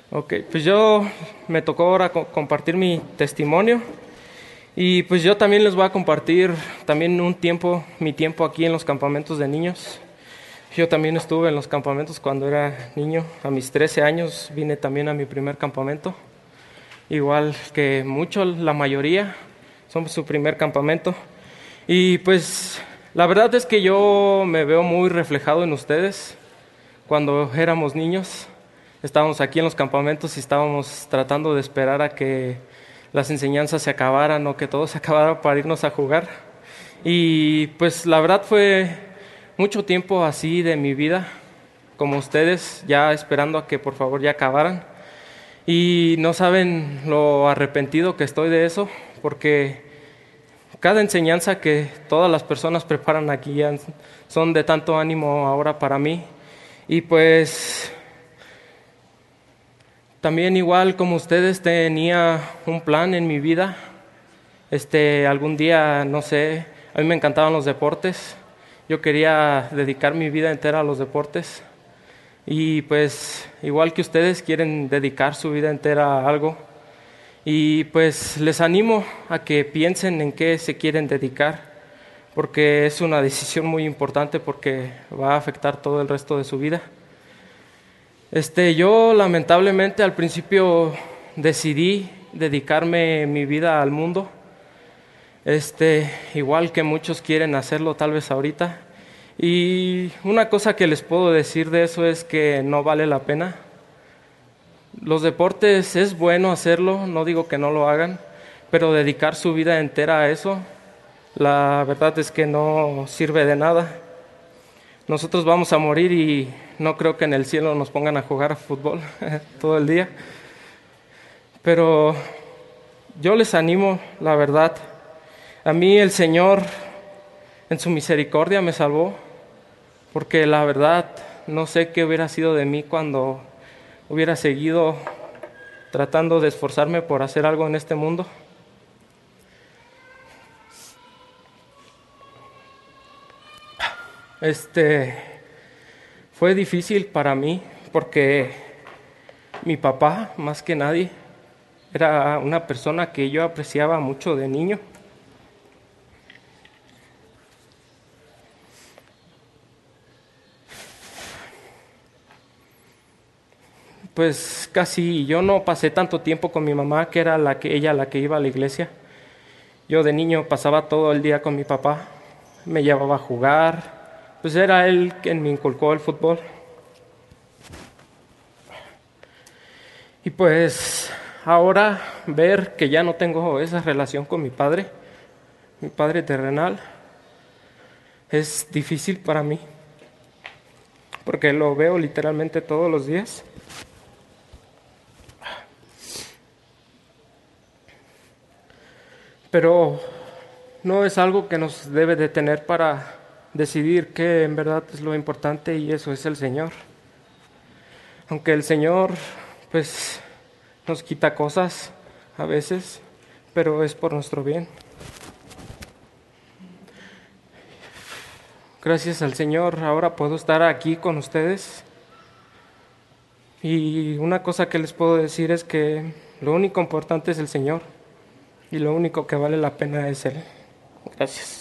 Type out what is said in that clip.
Ok, pues yo me tocó ahora compartir mi testimonio y pues yo también les voy a compartir también mi tiempo aquí en los campamentos de niños. Yo también estuve en los campamentos cuando era niño, a mis 13 años vine también a mi primer campamento, igual que muchos, la mayoría, son su primer campamento. Y pues la verdad es que yo me veo muy reflejado en ustedes. Cuando éramos niños, estábamos aquí en los campamentos y estábamos tratando de esperar a que las enseñanzas se acabaran o que todo se acabara para irnos a jugar. Y pues la verdad fue mucho tiempo así de mi vida, como ustedes, ya esperando a que por favor ya acabaran. Y no saben lo arrepentido que estoy de eso, porque cada enseñanza que todas las personas preparan aquí ya son de tanto ánimo ahora para mí. Y pues también igual como ustedes tenía un plan en mi vida. Algún día, no sé, a mí me encantaban los deportes. Yo quería dedicar mi vida entera a los deportes. Y pues igual que ustedes quieren dedicar su vida entera a algo. Y pues les animo a que piensen en qué se quieren dedicar, porque es una decisión muy importante porque va a afectar todo el resto de su vida. Yo lamentablemente al principio decidí dedicarme mi vida al mundo, igual que muchos quieren hacerlo tal vez ahorita. Y una cosa que les puedo decir de eso es que no vale la pena. Los deportes es bueno hacerlo, no digo que no lo hagan, pero dedicar su vida entera a eso, la verdad es que no sirve de nada. Nosotros vamos a morir y no creo que en el cielo nos pongan a jugar fútbol todo el día. Pero yo les animo, la verdad. A mí el Señor en su misericordia me salvó, porque la verdad no sé qué hubiera sido de mí cuando hubiera seguido tratando de esforzarme por hacer algo en este mundo. Fue difícil para mí porque mi papá, más que nadie, era una persona que yo apreciaba mucho de niño. Pues casi yo no pasé tanto tiempo con mi mamá, que era ella la que iba a la iglesia. Yo de niño pasaba todo el día con mi papá, me llevaba a jugar, pues era él quien me inculcó el fútbol. Y pues ahora ver que ya no tengo esa relación con mi padre terrenal, es difícil para mí, porque lo veo literalmente todos los días. Pero no es algo que nos debe detener para decidir qué en verdad es lo importante, y eso es el Señor. Aunque el Señor pues nos quita cosas a veces, pero es por nuestro bien. Gracias al Señor ahora puedo estar aquí con ustedes. Y una cosa que les puedo decir es que lo único importante es el Señor y lo único que vale la pena es Él. Gracias.